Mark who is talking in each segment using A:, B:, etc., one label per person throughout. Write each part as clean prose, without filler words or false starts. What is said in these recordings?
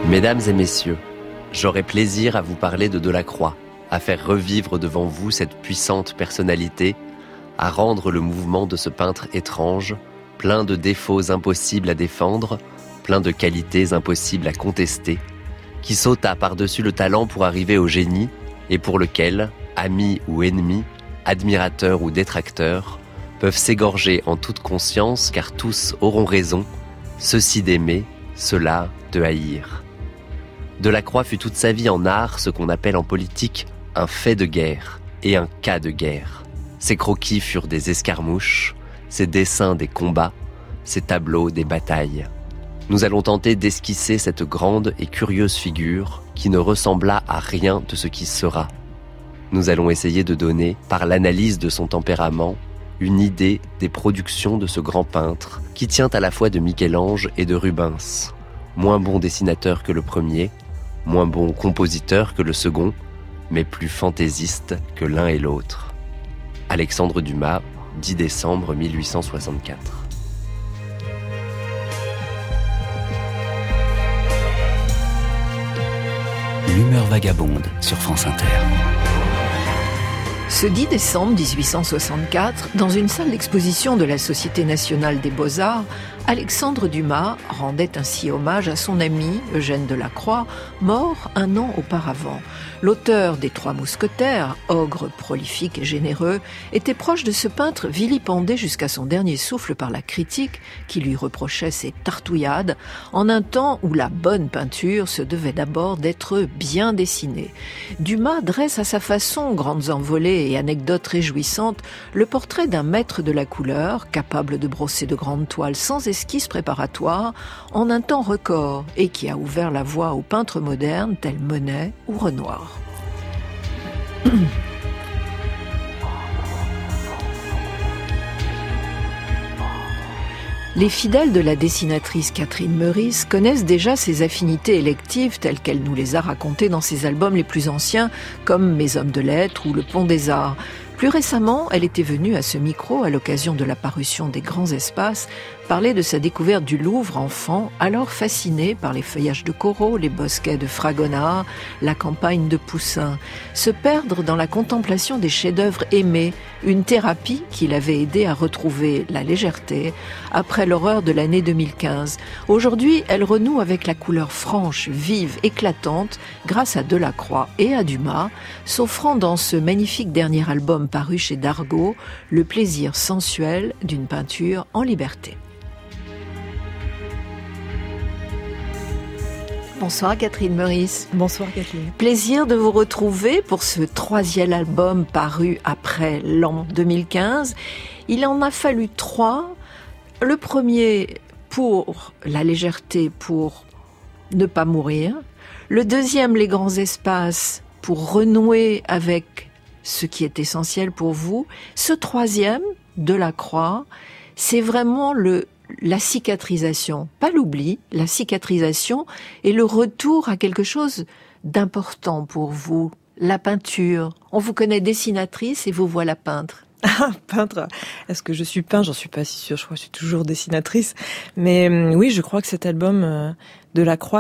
A: Mesdames et messieurs, j'aurai plaisir à vous parler de Delacroix, à faire revivre devant vous cette puissante personnalité, à rendre le mouvement de ce peintre étrange, plein de défauts impossibles à défendre, plein de qualités impossibles à contester, qui sauta par-dessus le talent pour arriver au génie, et pour lequel, amis ou ennemis, admirateurs ou détracteurs, peuvent s'égorger en toute conscience car tous auront raison, ceux-ci d'aimer, ceux-là de haïr. Delacroix fut toute sa vie en art ce qu'on appelle en politique un fait de guerre et un cas de guerre. Ses croquis furent des escarmouches, ses dessins des combats, ses tableaux des batailles. Nous allons tenter d'esquisser cette grande et curieuse figure qui ne ressembla à rien de ce qui sera. Nous allons essayer de donner, par l'analyse de son tempérament, une idée des productions de ce grand peintre qui tient à la fois de Michel-Ange et de Rubens. Moins bon dessinateur que le premier, moins bon compositeur que le second, mais plus fantaisiste que l'un et l'autre. Alexandre Dumas, 10 décembre 1864.
B: L'humeur vagabonde sur France Inter.
C: Ce 10 décembre 1864, dans une salle d'exposition de la Société nationale des beaux-arts, Alexandre Dumas rendait ainsi hommage à son ami Eugène Delacroix, mort un an auparavant. L'auteur des Trois Mousquetaires, ogre prolifique et généreux, était proche de ce peintre vilipendé jusqu'à son dernier souffle par la critique qui lui reprochait ses tartouillades, en un temps où la bonne peinture se devait d'abord d'être bien dessinée. Dumas dresse à sa façon, grandes envolées et anecdotes réjouissantes, le portrait d'un maître de la couleur, capable de brosser de grandes toiles sans esquisse préparatoire, en un temps record, et qui a ouvert la voie aux peintres modernes tels Monet ou Renoir. Les fidèles de la dessinatrice Catherine Meurice connaissent déjà ses affinités électives telles qu'elle nous les a racontées dans ses albums les plus anciens, comme Mes hommes de lettres ou Le Pont des Arts. Plus récemment, elle était venue à ce micro, à l'occasion de la parution des Grands Espaces, parler de sa découverte du Louvre enfant, alors fascinée par les feuillages de Corot, les bosquets de Fragonard, la campagne de Poussin. Se perdre dans la contemplation des chefs-d'œuvre aimés, une thérapie qui l'avait aidée à retrouver la légèreté après l'horreur de l'année 2015. Aujourd'hui, elle renoue avec la couleur franche, vive, éclatante, grâce à Delacroix et à Dumas, s'offrant dans ce magnifique dernier album paru chez Dargaud, le plaisir sensuel d'une peinture en liberté. Bonsoir Catherine Meurice.
D: Bonsoir Kathleen.
C: Plaisir de vous retrouver pour ce 3e album paru après l'an 2015. Il en a fallu 3. Le premier pour la légèreté, pour ne pas mourir. Le deuxième, les grands espaces, pour renouer avec ce qui est essentiel pour vous. Ce troisième, Delacroix, c'est vraiment la cicatrisation, pas l'oubli, la cicatrisation et le retour à quelque chose d'important pour vous, la peinture. On vous connaît dessinatrice et vous voilà peintre.
D: Ah, peintre. Est-ce que je suis peintre ? J'en suis pas si sûre. Je crois que je suis toujours dessinatrice. Mais oui, je crois que cet album Delacroix,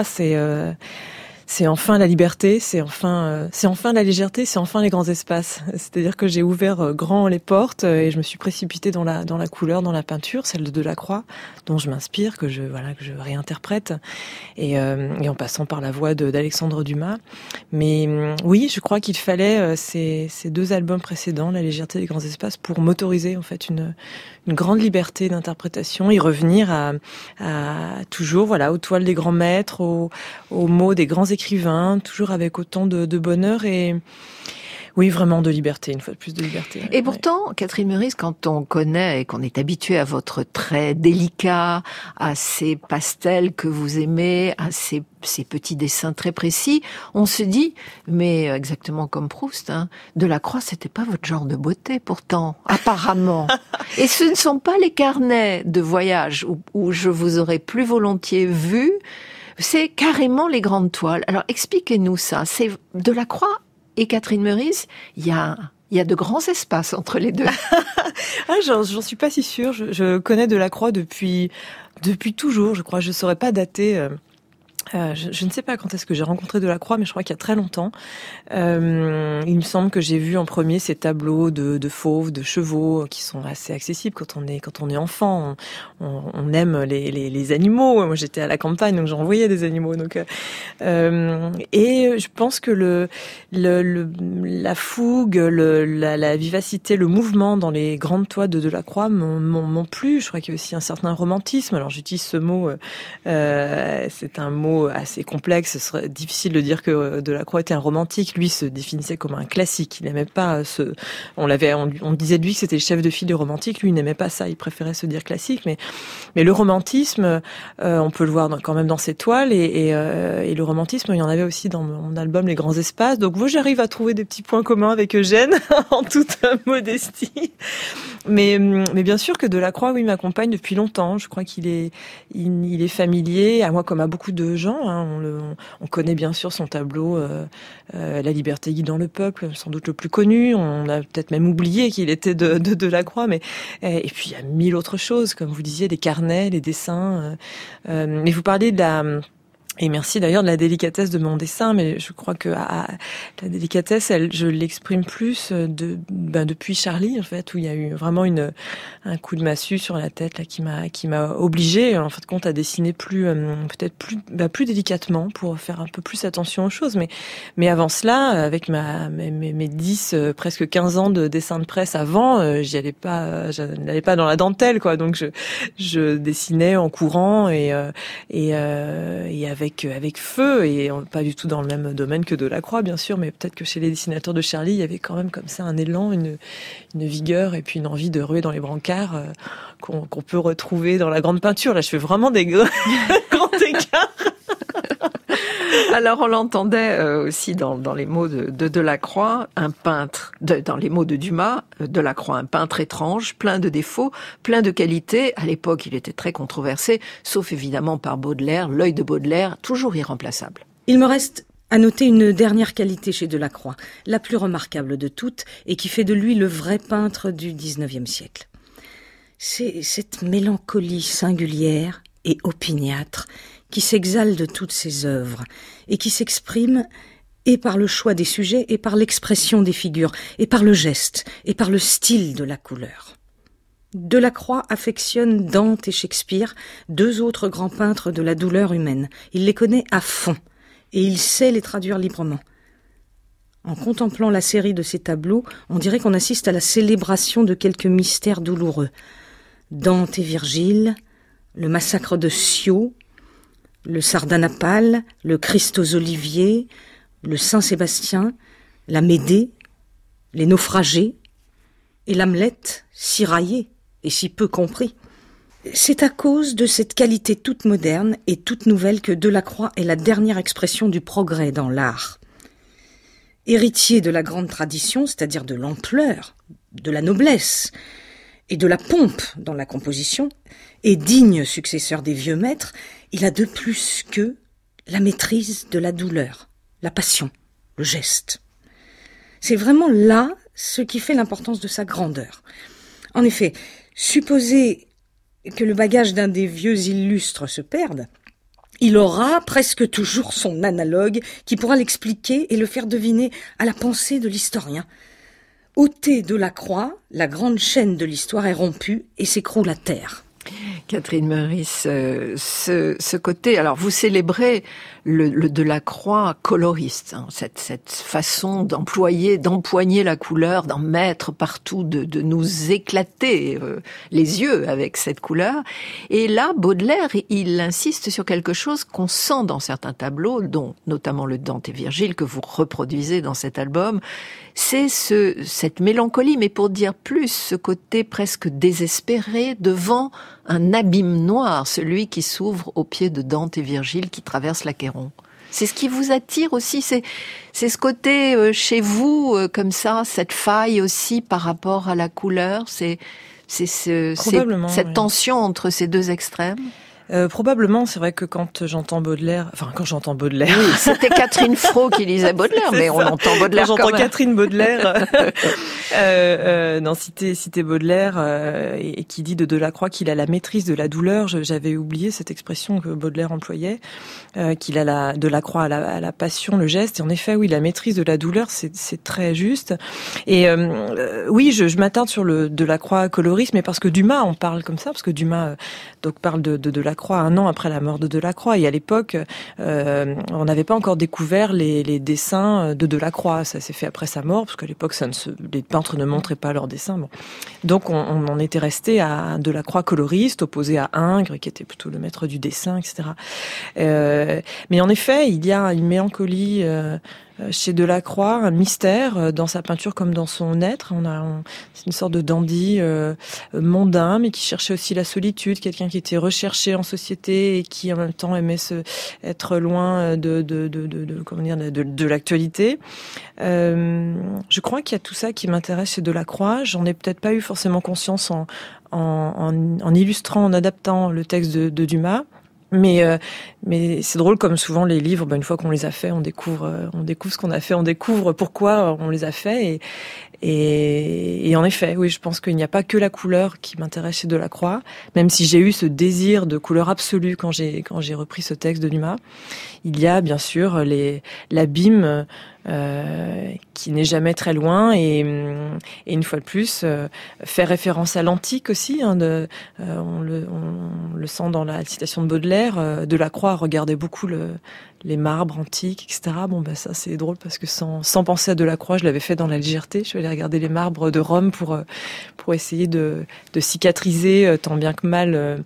D: c'est enfin la liberté, c'est enfin la légèreté, c'est enfin les grands espaces. C'est-à-dire que j'ai ouvert grand les portes et je me suis précipitée dans la couleur, dans la peinture, celle de Delacroix, dont je m'inspire, que je réinterprète, et en passant par la voix d'Alexandre Dumas. Mais oui, je crois qu'il fallait ces 2 albums précédents, La légèreté des grands espaces, pour m'autoriser en fait une grande liberté d'interprétation et revenir à toujours aux toiles des grands maîtres, aux mots des grands écrivains, toujours avec autant de bonheur et oui, vraiment de liberté, une fois de plus de liberté.
C: Et pourtant, Catherine Meurice, quand on connaît et qu'on est habitué à votre trait délicat, à ces pastels que vous aimez, à ces petits dessins très précis, on se dit, mais exactement comme Proust, Delacroix, c'était pas votre genre de beauté, pourtant, apparemment. Et ce ne sont pas les carnets de voyage où je vous aurais plus volontiers vu, c'est carrément les grandes toiles. Alors, expliquez-nous ça. C'est Delacroix et Catherine Meurice, il y a de grands espaces entre les deux.
D: J'en suis pas si sûre. Je connais Delacroix depuis toujours, je crois. Je saurais pas dater Je ne sais pas quand est-ce que j'ai rencontré Delacroix, mais je crois qu'il y a très longtemps. Il me semble que j'ai vu en premier ces tableaux de fauves, de chevaux, qui sont assez accessibles quand on est enfant. On aime les animaux. Moi, j'étais à la campagne, donc j'en voyais des animaux. Donc, et je pense que la fougue, la vivacité, le mouvement dans les grandes toiles de Delacroix m'ont plu. Je crois qu'il y a aussi un certain romantisme. Alors, j'utilise ce mot. C'est un mot assez complexe. Ce serait difficile de dire que Delacroix était un romantique. Lui se définissait comme un classique. Il n'aimait pas on disait de lui que c'était le chef de file du romantique. Lui, il n'aimait pas ça. Il préférait se dire classique. Mais le romantisme, on peut le voir quand même dans ses toiles. Et le romantisme, il y en avait aussi dans mon album Les Grands Espaces. Donc, moi, j'arrive à trouver des petits points communs avec Eugène, en toute modestie. Mais bien sûr que Delacroix, oui, m'accompagne depuis longtemps. Je crois qu'il est familier à moi comme à beaucoup de gens. On connaît bien sûr son tableau La liberté guidant le peuple, sans doute le plus connu. On a peut-être même oublié qu'il était de Delacroix, et puis il y a mille autres choses, comme vous disiez, les carnets, les dessins. Mais vous parliez et merci d'ailleurs de la délicatesse de mon dessin, mais je crois que la délicatesse, je l'exprime plus depuis Charlie, en fait, où il y a eu vraiment un coup de massue sur la tête là qui m'a obligée, en fin de compte, à dessiner peut-être plus délicatement pour faire un peu plus attention aux choses. Mais avant cela, avec mes 10 presque 15 ans de dessin de presse avant, je n'allais pas dans la dentelle, quoi. Donc je dessinais en courant et avec feu, et pas du tout dans le même domaine que Delacroix, bien sûr, mais peut-être que chez les dessinateurs de Charlie, il y avait quand même comme ça un élan, une vigueur et puis une envie de ruer dans les brancards qu'on peut retrouver dans la grande peinture. Là, je fais vraiment des grands écarts.
C: Alors, on l'entendait aussi dans les mots de Delacroix, un peintre, dans les mots de Dumas, Delacroix, un peintre étrange, plein de défauts, plein de qualités. À l'époque, il était très controversé, sauf évidemment par Baudelaire, l'œil de Baudelaire, toujours irremplaçable.
E: Il me reste à noter une dernière qualité chez Delacroix, la plus remarquable de toutes, et qui fait de lui le vrai peintre du XIXe siècle. C'est cette mélancolie singulière et opiniâtre qui s'exhale de toutes ses œuvres et qui s'exprime et par le choix des sujets et par l'expression des figures et par le geste et par le style de la couleur. Delacroix affectionne Dante et Shakespeare, deux autres grands peintres de la douleur humaine. Il les connaît à fond et il sait les traduire librement. En contemplant la série de ces tableaux, on dirait qu'on assiste à la célébration de quelques mystères douloureux. Dante et Virgile, le massacre de Scio, le Sardanapale, le Christ aux Oliviers, le Saint-Sébastien, la Médée, les naufragés, et l'Hamlet si raillé et si peu compris. C'est à cause de cette qualité toute moderne et toute nouvelle que Delacroix est la dernière expression du progrès dans l'art. Héritier de la grande tradition, c'est-à-dire de l'ampleur, de la noblesse et de la pompe dans la composition, et digne successeur des vieux maîtres, il a de plus que la maîtrise de la douleur, la passion, le geste. C'est vraiment là ce qui fait l'importance de sa grandeur. En effet, supposer que le bagage d'un des vieux illustres se perde, il aura presque toujours son analogue qui pourra l'expliquer et le faire deviner à la pensée de l'historien. Ôté Delacroix, la grande chaîne de l'histoire est rompue et s'écroule à terre.
C: Catherine Meurice, ce côté, alors vous célébrez le Delacroix coloriste, hein, cette façon d'empoigner la couleur, d'en mettre partout, de nous éclater les yeux avec cette couleur. Et là, Baudelaire, il insiste sur quelque chose qu'on sent dans certains tableaux, dont notamment le Dante et Virgile que vous reproduisez dans cet album. C'est cette mélancolie, mais pour dire plus, ce côté presque désespéré devant un abîme noir, celui qui s'ouvre aux pieds de Dante et Virgile qui traverse l'Achéron. C'est ce qui vous attire aussi, c'est ce côté chez vous, comme ça, cette faille aussi par rapport à la couleur, c'est cette tension entre ces deux extrêmes.
D: Probablement, c'est vrai que quand j'entends Baudelaire...
C: Oui, c'était Catherine Fro qui lisait Baudelaire, mais on entend Baudelaire quand même.
D: J'entends Catherine Baudelaire dans Cité Baudelaire et qui dit de Delacroix qu'il a la maîtrise de la douleur. J'avais oublié cette expression que Baudelaire employait, qu'il a Delacroix à la passion, le geste. Et en effet, oui, la maîtrise de la douleur, c'est très juste. Et oui, je m'attarde sur le Delacroix coloriste, mais parce que Dumas en parle comme ça, parce que Dumas donc parle de Delacroix 1 an après la mort de Delacroix. Et à l'époque, on n'avait pas encore découvert les dessins de Delacroix. Ça s'est fait après sa mort, parce qu'à l'époque, les peintres ne montraient pas leurs dessins. Bon. Donc, on en était resté à Delacroix coloriste, opposé à Ingres, qui était plutôt le maître du dessin, etc. Mais en effet, il y a une mélancolie chez Delacroix, un mystère dans sa peinture comme dans son être. C'est une sorte de dandy mondain, mais qui cherchait aussi la solitude, quelqu'un qui était recherché en société et qui en même temps aimait être loin de l'actualité. Je crois qu'il y a tout ça qui m'intéresse chez Delacroix. J'en ai peut-être pas eu forcément conscience en illustrant, en adaptant le texte de Dumas. Mais c'est drôle, comme souvent les livres, une fois qu'on les a faits, on découvre ce qu'on a fait, on découvre pourquoi on les a faits. Et en effet, oui, je pense qu'il n'y a pas que la couleur qui m'intéresse chez Delacroix, même si j'ai eu ce désir de couleur absolue quand j'ai repris ce texte de Dumas. Il y a bien sûr l'abîme qui n'est jamais très loin et une fois de plus fait référence à l'antique aussi. On le sent dans la citation de Baudelaire. Delacroix regardait beaucoup les marbres antiques, etc. Ça c'est drôle parce que sans penser à Delacroix, je l'avais fait dans la légèreté. Je suis allée regarder les marbres de Rome pour essayer de cicatriser tant bien que mal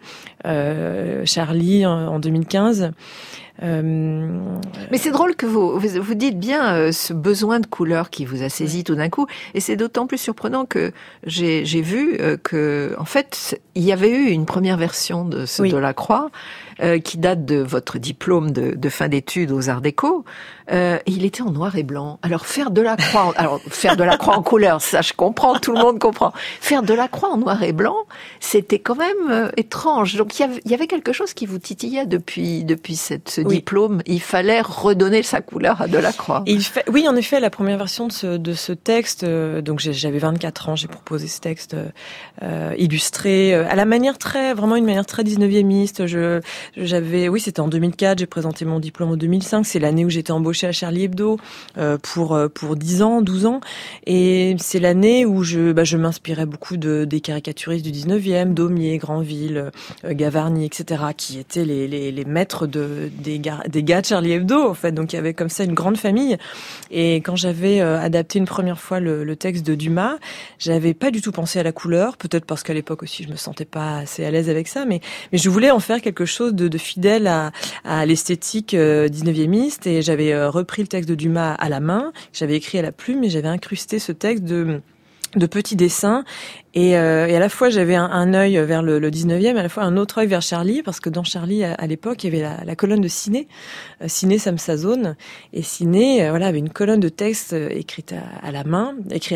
D: Charlie en 2015.
C: Mais c'est drôle que vous dites bien ce besoin de couleur qui vous a saisi tout d'un coup, et c'est d'autant plus surprenant que j'ai vu que en fait il y avait eu une première version de ce Delacroix qui date de votre diplôme de fin d'études aux Arts Déco. Il était en noir et blanc. Alors faire Delacroix en couleur, ça je comprends, tout le monde comprend. Faire Delacroix en noir et blanc, c'était quand même étrange. Donc il y avait quelque chose qui vous titillait depuis ce diplôme. Il fallait redonner sa couleur à Delacroix.
D: Oui, en effet, la première version de ce texte, donc j'avais 24 ans, j'ai proposé ce texte illustré à la manière vraiment une manière très 19e-iste. C'était en 2004, j'ai présenté mon diplôme en 2005, c'est l'année où j'étais embauchée à Charlie Hebdo pour 10 ans, 12 ans, et c'est l'année où je m'inspirais beaucoup des caricaturistes du 19e, Daumier, Granville, Gavarni, etc., qui étaient les maîtres des gars de Charlie Hebdo, en fait. Donc il y avait comme ça une grande famille, et quand j'avais adapté une première fois le texte de Dumas, j'avais pas du tout pensé à la couleur, peut-être parce qu'à l'époque aussi je me sentais pas assez à l'aise avec ça, mais je voulais en faire quelque chose de fidèle à l'esthétique 19e-iste, et j'avais repris le texte de Dumas à la main, j'avais écrit à la plume, et j'avais incrusté ce texte de petits dessins, et à la fois j'avais un œil vers le 19e, à la fois un autre œil vers Charlie, parce que dans Charlie à l'époque il y avait la colonne de Ciné, Ciné Samsazone, et Ciné avait une colonne de texte écrite à la main,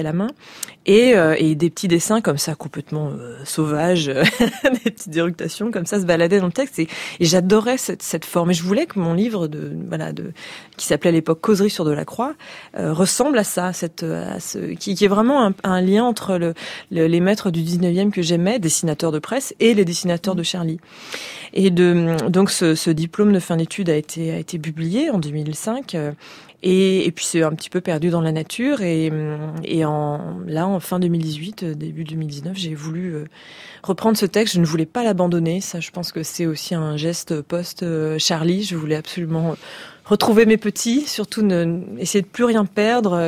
D: et des petits dessins comme ça complètement sauvages, des petites éructations comme ça se baladaient dans le texte, et j'adorais cette forme, et je voulais que mon livre qui s'appelait à l'époque Causerie sur Delacroix ressemble à ça, qui est vraiment un lien entre les maîtres du 19e que j'aimais, dessinateurs de presse, et les dessinateurs de Charlie. Et donc ce diplôme de fin d'études a été publié en 2005, et puis c'est un petit peu perdu dans la nature, et en fin 2018, début 2019, j'ai voulu reprendre ce texte. Je ne voulais pas l'abandonner, ça je pense que c'est aussi un geste post-Charlie, je voulais absolument retrouver mes petits, surtout essayer de plus rien perdre,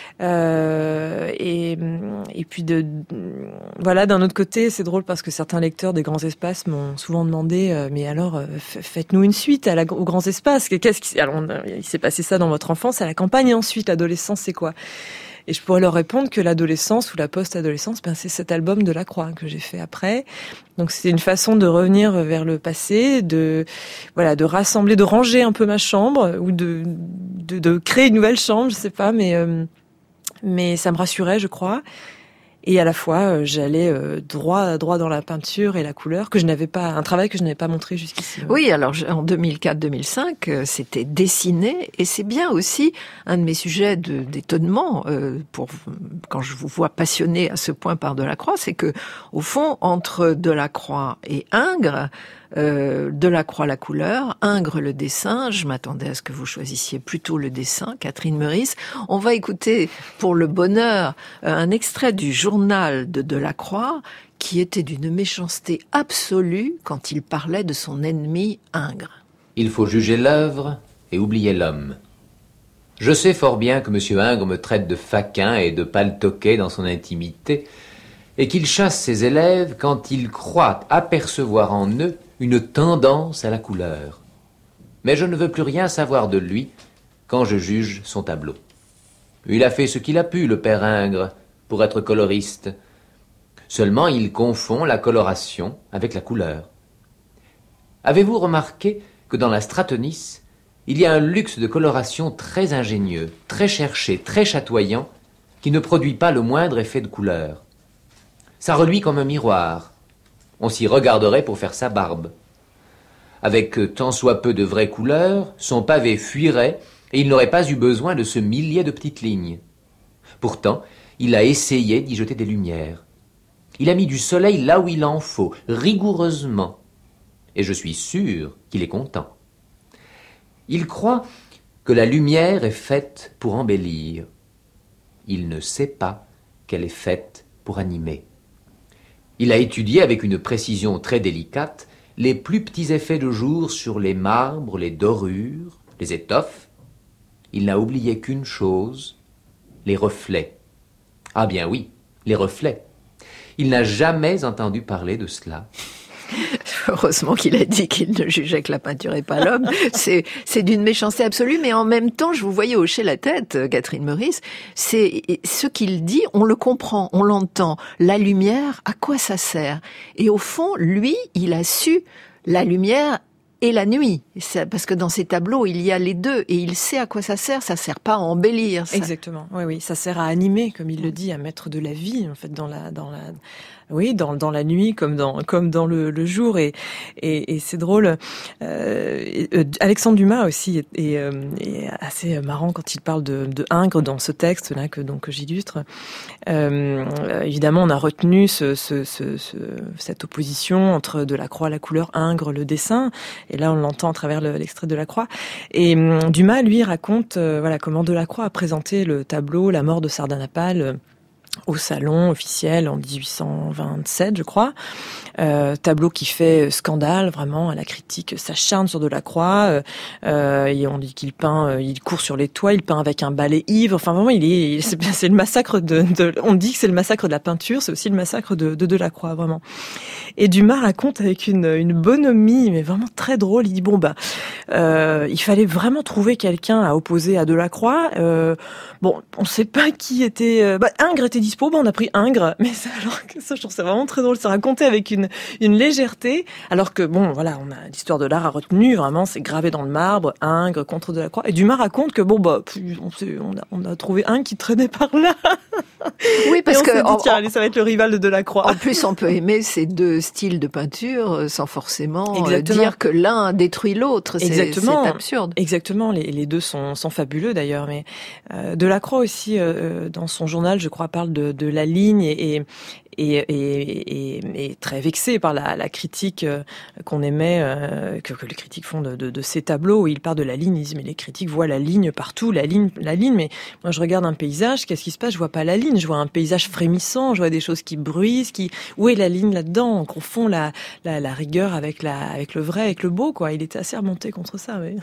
D: et puis d'un autre côté, c'est drôle parce que certains lecteurs des Grands Espaces m'ont souvent demandé mais alors faites-nous une suite aux Grands Espaces, alors il s'est passé ça dans votre enfance, à la campagne, et ensuite l'adolescence c'est quoi? Et je pourrais leur répondre que l'adolescence ou la post-adolescence, c'est cet album de Delacroix que j'ai fait après. Donc c'est une façon de revenir vers le passé, de rassembler, de ranger un peu ma chambre, ou de créer une nouvelle chambre, je sais pas, mais ça me rassurait, je crois. Et à la fois, j'allais droit dans la peinture et la couleur, un travail que je n'avais pas montré jusqu'ici.
C: Oui, alors en 2004-2005, c'était dessiné, et c'est bien aussi un de mes sujets d'étonnement quand je vous vois passionné à ce point par Delacroix, c'est que au fond, entre Delacroix et Ingres, Delacroix la couleur, Ingres le dessin. Je m'attendais à ce que vous choisissiez plutôt le dessin, Catherine Meurice. On va écouter, pour le bonheur, un extrait du journal de Delacroix qui était d'une méchanceté absolue quand il parlait de son ennemi Ingres.
F: Il faut juger l'œuvre et oublier l'homme. Je sais fort bien que M. Ingres me traite de faquin et de paltoquet dans son intimité, et qu'il chasse ses élèves quand il croit apercevoir en eux une tendance à la couleur. Mais je ne veux plus rien savoir de lui quand je juge son tableau. Il a fait ce qu'il a pu, le père Ingres, pour être coloriste. Seulement, il confond la coloration avec la couleur. Avez-vous remarqué que dans la Stratonice, il y a un luxe de coloration très ingénieux, très cherché, très chatoyant, qui ne produit pas le moindre effet de couleur. Ça reluit comme un miroir. On s'y regarderait pour faire sa barbe. Avec tant soit peu de vraies couleurs, son pavé fuirait et il n'aurait pas eu besoin de ce millier de petites lignes. Pourtant, il a essayé d'y jeter des lumières. Il a mis du soleil là où il en faut, rigoureusement. Et je suis sûr qu'il est content. Il croit que la lumière est faite pour embellir. Il ne sait pas qu'elle est faite pour animer. Il a étudié avec une précision très délicate les plus petits effets de jour sur les marbres, les dorures, les étoffes. Il n'a oublié qu'une chose, les reflets. Ah bien oui, les reflets. Il n'a jamais entendu parler de cela.
C: Heureusement qu'il a dit qu'il ne jugeait que la peinture et pas l'homme. C'est d'une méchanceté absolue, mais en même temps, je vous voyais hocher la tête, Catherine Meurice. C'est ce qu'il dit, on le comprend, on l'entend. La lumière, à quoi ça sert? Et au fond, lui, il a su la lumière et la nuit. Parce que dans ses tableaux, il y a les deux. Et il sait à quoi ça sert pas à embellir. Ça.
D: Exactement. Oui, ça sert à animer, comme il le dit, à mettre de la vie, en fait, dans la nuit comme dans le jour. Et c'est drôle. Alexandre Dumas aussi est assez marrant quand il parle de Ingres dans ce texte-là que j'illustre. Évidemment, on a retenu cette opposition entre Delacroix la couleur, Ingres le dessin. Et là, on l'entend à travers l'extrait de Delacroix. Et Dumas, lui, raconte comment Delacroix a présenté le tableau La mort de Sardanapale au salon officiel en 1827, je crois. Tableau qui fait scandale, vraiment. La critique s'acharne sur Delacroix. Et on dit qu'il peint, il court sur les toits, il peint avec un balai ivre. Enfin, vraiment, c'est le massacre on dit que c'est le massacre de la peinture, c'est aussi le massacre de Delacroix, vraiment. Et Dumas raconte avec une bonhomie, mais vraiment très drôle. Il dit il fallait vraiment trouver quelqu'un à opposer à Delacroix. On sait pas qui était. Ingres était dispo, on a pris Ingres. Mais ça, je trouve ça vraiment très drôle. C'est raconté avec une légèreté, alors que on a l'histoire de l'art a retenu vraiment, c'est gravé dans le marbre, Ingres contre Delacroix. Et Dumas raconte que on a trouvé un qui traînait par là.
C: Oui, parce que
D: allez, ça va être le rival de Delacroix.
C: En plus, on peut aimer ces deux styles de peinture sans forcément dire que l'un détruit l'autre. C'est absurde.
D: Exactement. Les deux sont fabuleux d'ailleurs, mais Delacroix aussi dans son journal, je crois, parle de la ligne et très vexé par la critique qu'on émet, que les critiques font de ces tableaux où il part de la ligne. Ils disent mais les critiques voient la ligne partout, la ligne. Mais moi je regarde un paysage, qu'est-ce qui se passe? Je vois pas la ligne, je vois un paysage frémissant, je vois des choses qui bruissent, où est la ligne là-dedans? On confond la rigueur avec le vrai, avec le beau, quoi. Il était assez remonté contre ça, oui.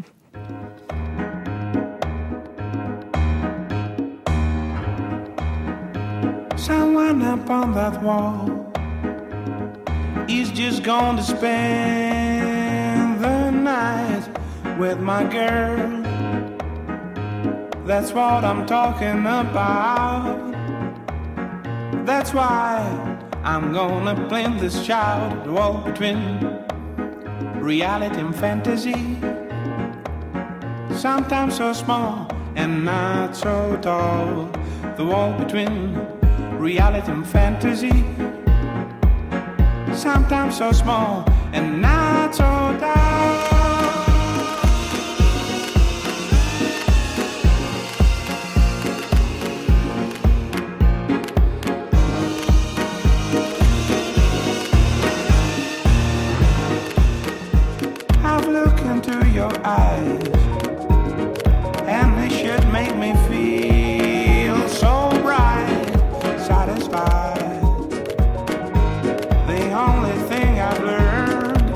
G: Someone up on that wall is just going to spend the night with my girl. That's what I'm talking about. That's why I'm gonna blend this child, the wall between reality and fantasy. Sometimes so small and not so tall, the wall between reality and fantasy. Sometimes so small and not so dark. I've looked into your eyes, and they should make me feel so bright, satisfied. The only thing I've learned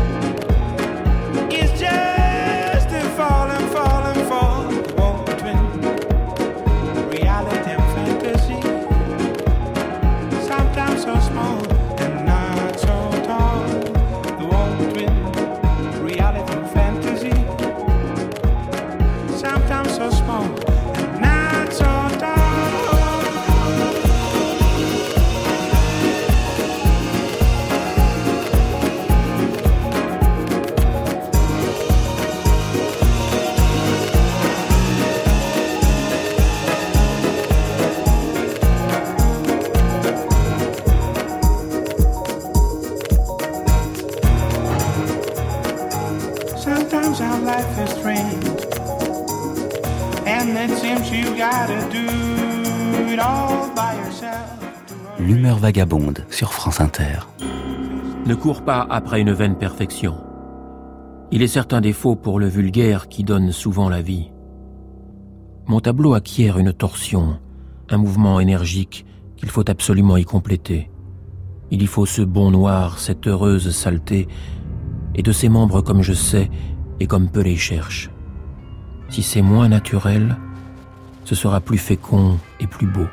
G: is just to fall and fall and fall, walk between reality and fantasy. Sometimes so small and not so tall, the walk between reality and fantasy. Sometimes so small and not so tall. Sometimes our life is strange, and it seems you gotta do it all by yourself.
B: L'humeur vagabonde sur France Inter.
H: Ne cours pas après une vaine perfection. Il est certain défaut pour le vulgaire qui donne souvent la vie. Mon tableau acquiert une torsion, un mouvement énergique qu'il faut absolument y compléter. Il y faut ce bon noir, cette heureuse saleté, et de ses membres comme je sais, et comme peu les cherchent. Si c'est moins naturel, ce sera plus fécond et plus beau.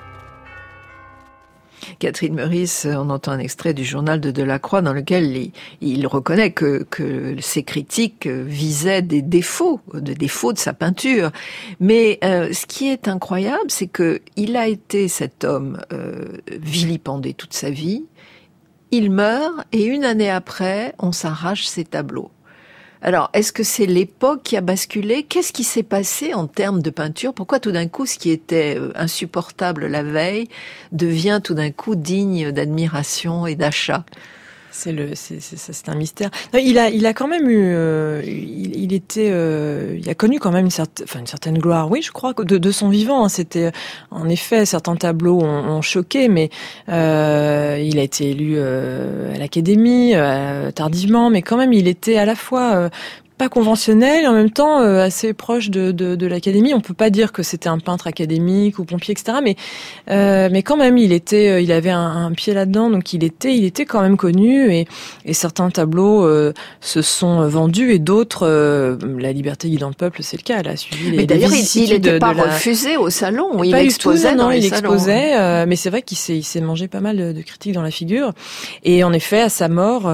C: Catherine Meurice, on entend un extrait du journal de Delacroix dans lequel il reconnaît que ses critiques visaient des défauts de sa peinture. Mais ce qui est incroyable, c'est que il a été cet homme vilipendé toute sa vie. Il meurt et une année après, on s'arrache ses tableaux. Alors, est-ce que c'est l'époque qui a basculé ? Qu'est-ce qui s'est passé en termes de peinture ? Pourquoi tout d'un coup, ce qui était insupportable la veille devient tout d'un coup digne d'admiration et d'achat ?
D: C'est un mystère. Non, il a quand même eu, il a connu quand même une certaine gloire. Oui, je crois que de son vivant, c'était en effet certains tableaux ont choqué, mais il a été élu à l'Académie tardivement, mais quand même il était à la fois pas conventionnel et en même temps assez proche de l'Académie. On peut pas dire que c'était un peintre académique ou pompier, etc. Mais quand même, il avait un pied là-dedans, donc il était quand même connu et certains tableaux se sont vendus et d'autres, La liberté guidant le peuple, c'est le cas. Elle a suivi les
C: d'ailleurs, il n'était pas
D: la...
C: refusé au salon, où il
D: pas
C: exposait dans les
D: il
C: salons.
D: Exposait, mais c'est vrai qu'il s'est mangé pas mal de critiques dans la figure. Et en effet, à sa mort,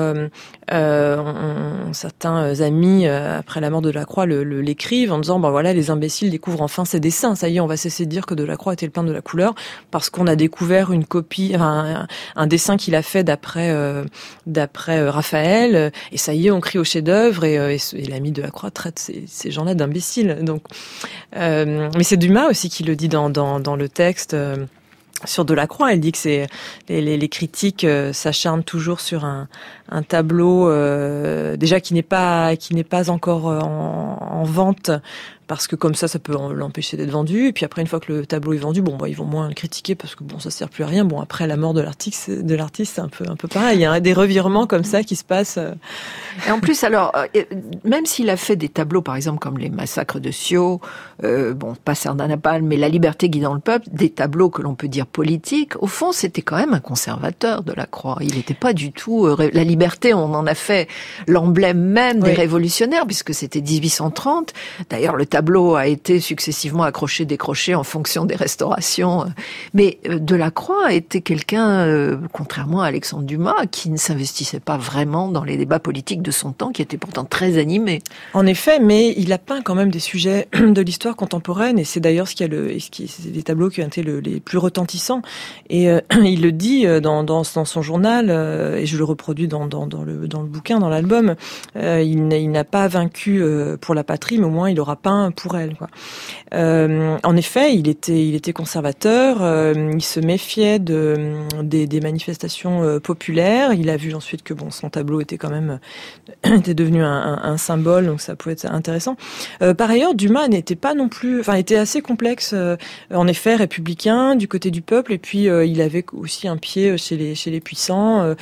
D: certains amis après la mort de Delacroix l'écrivent en disant voilà, les imbéciles découvrent enfin ses dessins, ça y est, on va cesser de dire que Delacroix était le peintre de la couleur parce qu'on a découvert une copie, un dessin qu'il a fait d'après Raphaël, et ça y est, on crie au chef-d'œuvre et l'ami Delacroix traite ces gens-là d'imbéciles. Donc mais c'est Dumas aussi qui le dit dans le texte sur Delacroix. Elle dit que c'est les critiques s'acharnent toujours sur un tableau déjà qui n'est pas encore en vente, parce que comme ça peut l'empêcher d'être vendu. Et puis après, une fois que le tableau est vendu, ils vont moins le critiquer parce que ça sert plus à rien. Après la mort de l'artiste, c'est un peu pareil. Il y a des revirements comme ça qui se passent.
C: Et en plus, alors, même s'il a fait des tableaux, par exemple, comme les massacres de Sceaux, pas Sardanapale, mais La liberté guidant le peuple, des tableaux que l'on peut dire politiques, au fond, c'était quand même un conservateur Delacroix. Il n'était pas du tout... la liberté, on en a fait l'emblème même des révolutionnaires, puisque c'était 1830. D'ailleurs, le tableau a été successivement accroché, décroché en fonction des restaurations. Mais Delacroix était quelqu'un, contrairement à Alexandre Dumas, qui ne s'investissait pas vraiment dans les débats politiques de son temps, qui étaient pourtant très animés.
D: En effet, mais il a peint quand même des sujets de l'histoire contemporaine, et c'est d'ailleurs c'est des tableaux qui ont été les plus retentissants. Et il le dit dans son journal, et je le reproduis dans le bouquin, dans l'album. Il n'a pas vaincu pour la patrie, mais au moins il aura peint important pour elle, quoi. En effet, il était conservateur. Il se méfiait des manifestations populaires. Il a vu ensuite que son tableau était quand même était devenu un symbole, donc ça pouvait être intéressant. Par ailleurs, Dumas n'était pas non plus, était assez complexe. En effet, républicain du côté du peuple, et puis il avait aussi un pied chez les puissants.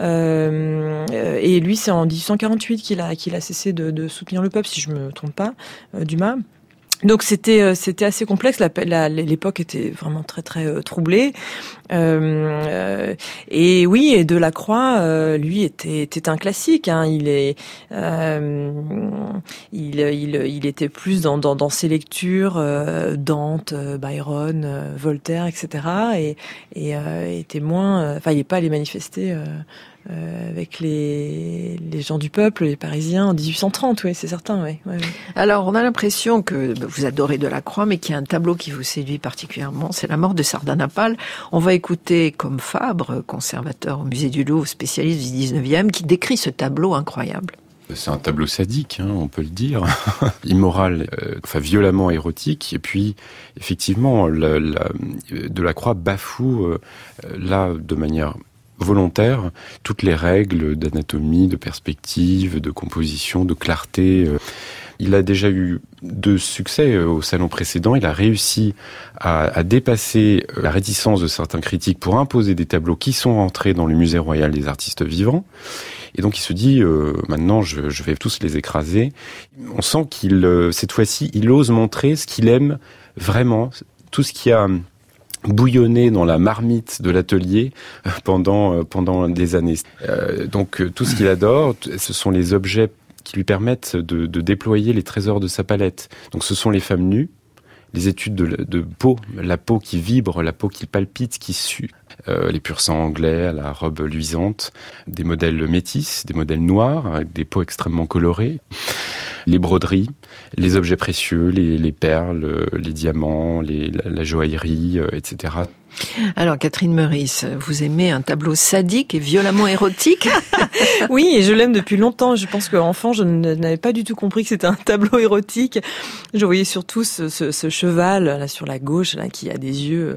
D: Et lui, c'est en 1848 qu'il a cessé de soutenir le peuple, si je me trompe pas, Dumas. Donc c'était assez complexe. L'époque était vraiment très très troublée. Et oui, et Delacroix, lui était un classique. Hein. Il était plus dans ses lectures, Dante, Byron, Voltaire, etc. Et était moins. Il n'est pas allé manifester. Avec les gens du peuple, les Parisiens en 1830, oui, c'est certain, oui. Ouais.
C: Alors, on a l'impression que vous adorez Delacroix, mais qu'il y a un tableau qui vous séduit particulièrement, c'est La mort de Sardanapale. On va écouter comme Fabre, conservateur au musée du Louvre, spécialiste du 19e, qui décrit ce tableau incroyable.
I: C'est un tableau sadique, on peut le dire, immoral, violemment érotique. Et puis, effectivement, Delacroix bafoue là de manière volontaire toutes les règles d'anatomie, de perspective, de composition, de clarté. Il a déjà eu 2 succès au salon précédent. Il a réussi à dépasser la réticence de certains critiques pour imposer des tableaux qui sont rentrés dans le musée royal des artistes vivants. Et donc il se dit, maintenant je vais tous les écraser. On sent cette fois-ci, il ose montrer ce qu'il aime vraiment, tout ce qui a bouillonné dans la marmite de l'atelier pendant des années. Donc tout ce qu'il adore, ce sont les objets qui lui permettent de déployer les trésors de sa palette. Donc ce sont les femmes nues, les études de peau, la peau qui vibre, la peau qui palpite, qui sue, les pur sang anglais à la robe luisante, des modèles métis, des modèles noirs, avec des peaux extrêmement colorées, les broderies, les objets précieux, les perles, les diamants, la joaillerie, etc.
C: Alors, Catherine Meurice, vous aimez un tableau sadique et violemment érotique?
D: Oui, et je l'aime depuis longtemps. Je pense qu'enfant, je n'avais pas du tout compris que c'était un tableau érotique. Je voyais surtout ce cheval là sur la gauche, là, qui a des yeux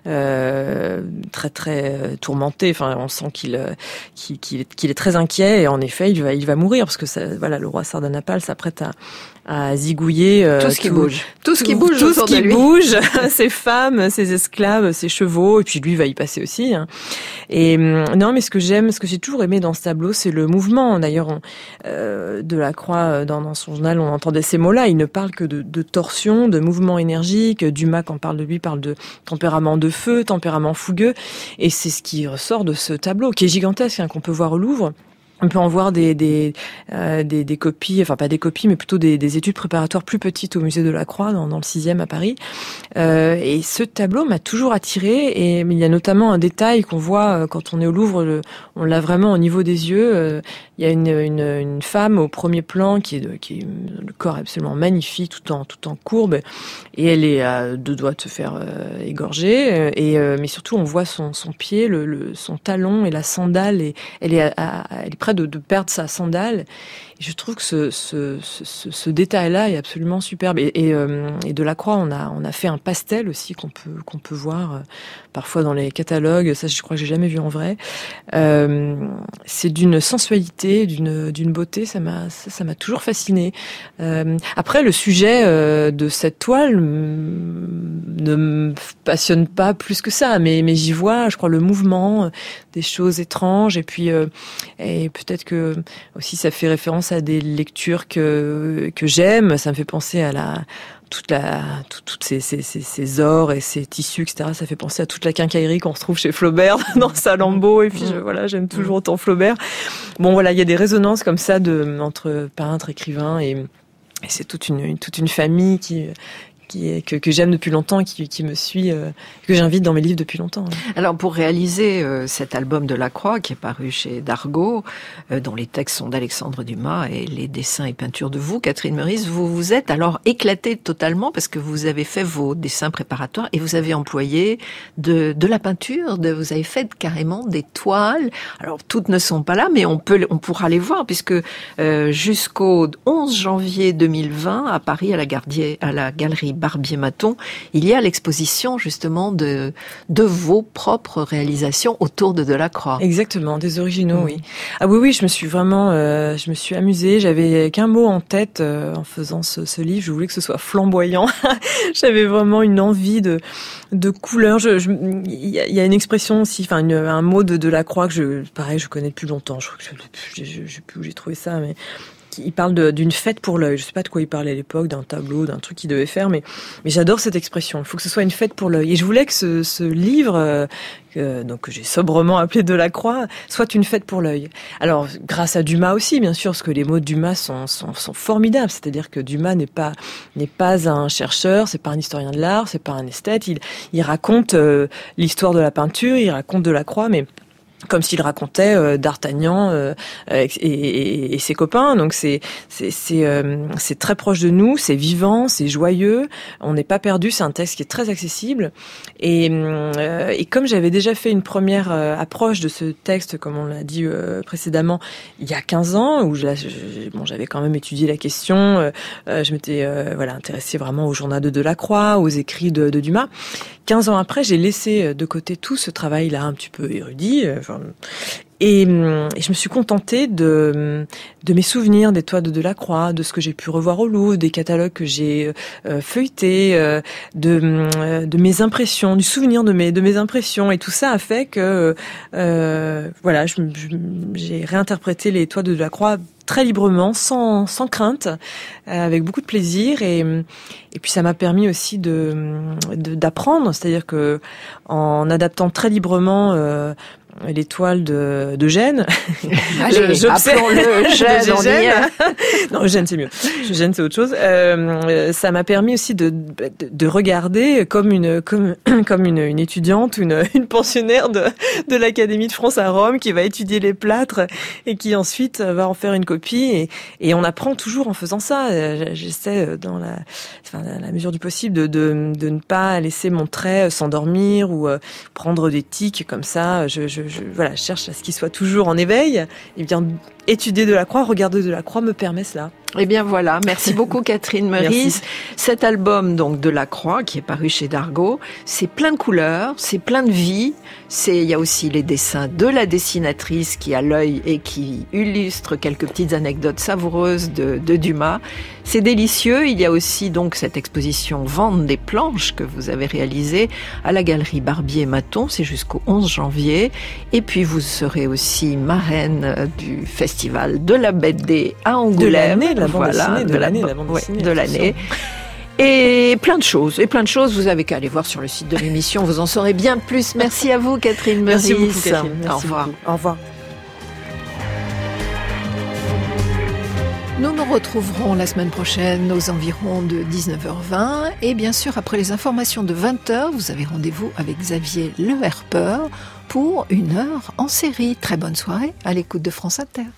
D: très très tourmentés. On sent qu'il est très inquiet. Et en effet, il va mourir parce que le roi Sardanapale s'apprête à zigouiller
C: tout ce qui bouge. Tout ce qui bouge,
D: tout ce qui bouge, ses femmes, ses esclaves, ses chevaux, et puis lui va y passer aussi. Hein. Et non, mais ce que j'ai toujours aimé dans ce tableau, c'est le mouvement. D'ailleurs, Delacroix, dans son journal, on entendait ces mots-là. Il ne parle que de torsion, de mouvement énergique. Dumas, quand on parle de lui, parle de tempérament de feu, tempérament fougueux. Et c'est ce qui ressort de ce tableau, qui est gigantesque, qu'on peut voir au Louvre. On peut en voir des copies, pas des copies, mais plutôt des études préparatoires plus petites au musée Delacroix, dans le 6e à Paris. Et ce tableau m'a toujours attirée, et il y a notamment un détail qu'on voit quand on est au Louvre, on l'a vraiment au niveau des yeux. Il y a une femme au premier plan qui est le corps absolument magnifique, tout en courbe, et elle est à 2 doigts de se faire égorger. Mais surtout, on voit son pied, son talon et la sandale, et elle est près de perdre sa sandale. Et je trouve que ce détail-là est absolument superbe. Et Delacroix, on a fait un pastel aussi qu'on peut voir parfois dans les catalogues. Ça, je crois que j'ai jamais vu en vrai. C'est d'une sensualité, d'une beauté. Ça m'a toujours fascinée. Après, le sujet de cette toile ne me passionne pas plus que ça, mais j'y vois, je crois, le mouvement, des choses étranges, et puis et peut-être que aussi ça fait référence à des lectures que j'aime. Ça me fait penser à toutes ces ors et ces tissus, etc. Ça fait penser à toute la quincaillerie qu'on retrouve chez Flaubert dans Salammbô, et puis j'aime toujours autant Flaubert. Bon, voilà, il y a des résonances comme ça entre peintres, écrivains, et c'est toute une famille que j'aime depuis longtemps et qui me suit, que j'invite dans mes livres depuis longtemps.
C: Alors pour réaliser cet album de la Croix qui est paru chez Dargaud, dont les textes sont d'Alexandre Dumas et les dessins et peintures de vous, Catherine Meurice, vous vous êtes alors éclatée totalement parce que vous avez fait vos dessins préparatoires et vous avez employé de la peinture, vous avez fait carrément des toiles. Alors toutes ne sont pas là, mais on pourra les voir puisque jusqu'au 11 janvier 2020 à Paris à la galerie Barbier-Maton, il y a l'exposition justement de vos propres réalisations autour de Delacroix.
D: Exactement, des originaux, oui. Ah oui, je me suis vraiment, je me suis amusée. J'avais qu'un mot en tête en faisant ce livre. Je voulais que ce soit flamboyant. J'avais vraiment une envie de couleurs. Il y a une expression aussi, enfin un mot de Delacroix que je connais depuis longtemps. Je sais plus où j'ai trouvé ça, mais il parle d'une fête pour l'œil. Je sais pas de quoi il parlait à l'époque, d'un tableau, d'un truc qu'il devait faire, mais j'adore cette expression. Il faut que ce soit une fête pour l'œil. Et je voulais que ce livre, que j'ai sobrement appelé Delacroix, soit une fête pour l'œil. Alors, grâce à Dumas aussi, bien sûr, parce que les mots de Dumas sont formidables. C'est-à-dire que Dumas n'est pas un chercheur, c'est pas un historien de l'art, c'est pas un esthète. Il raconte l'histoire de la peinture, il raconte Delacroix, mais comme s'il racontait d'Artagnan et ses copains. Donc c'est très proche de nous, c'est vivant, c'est joyeux, on n'est pas perdu, c'est un texte qui est très accessible. Et comme j'avais déjà fait une première approche de ce texte, comme on l'a dit précédemment, il y a 15 ans, où j'avais quand même étudié la question, je m'étais intéressée vraiment au journal de Delacroix, aux écrits de Dumas. 15 ans après, j'ai laissé de côté tout ce travail-là un petit peu érudit, et je me suis contentée de mes souvenirs des toiles de Delacroix, de ce que j'ai pu revoir au Louvre, des catalogues que j'ai feuilletés, de mes impressions, du souvenir de mes impressions, et tout ça a fait que j'ai réinterprété les toiles de Delacroix très librement, sans crainte, avec beaucoup de plaisir, et puis ça m'a permis aussi d'apprendre, c'est-à-dire que en adaptant très librement les toiles de Gênes.
C: Allez, appelons-le Gênes, on y est.
D: Non, Gênes c'est mieux. Gênes c'est autre chose. Ça m'a permis aussi de regarder comme une étudiante, une pensionnaire de l'Académie de France à Rome qui va étudier les plâtres et qui ensuite va en faire une copie, et on apprend toujours en faisant ça. J'essaie dans la mesure du possible de ne pas laisser mon trait s'endormir ou prendre des tics comme ça. Je cherche à ce qu'il soit toujours en éveil. Et bien, étudier Delacroix, regarder Delacroix me permet cela.
C: Eh bien voilà, merci beaucoup Catherine Meurice. Cet album donc Delacroix qui est paru chez Dargaud, c'est plein de couleurs, c'est plein de vie. Il y a aussi les dessins de la dessinatrice qui a l'œil et qui illustre quelques petites anecdotes savoureuses de Dumas. C'est délicieux. Il y a aussi donc cette exposition Vente des planches que vous avez réalisée à la galerie Barbier-Maton. C'est jusqu'au 11 janvier. Et puis vous serez aussi marraine du festival de la BD à Angoulême. De l'année. Et plein de choses. Vous avez qu'à aller voir sur le site de l'émission. Vous en saurez bien plus. Merci à vous, Catherine Meurice.
D: Merci beaucoup, Catherine. Merci
C: Au revoir.
D: Beaucoup. Au revoir.
C: Nous nous retrouverons la semaine prochaine aux environs de 19h20. Et bien sûr, après les informations de 20h, vous avez rendez-vous avec Xavier Le Herpeur pour 1 heure en série. Très bonne soirée à l'écoute de France Inter.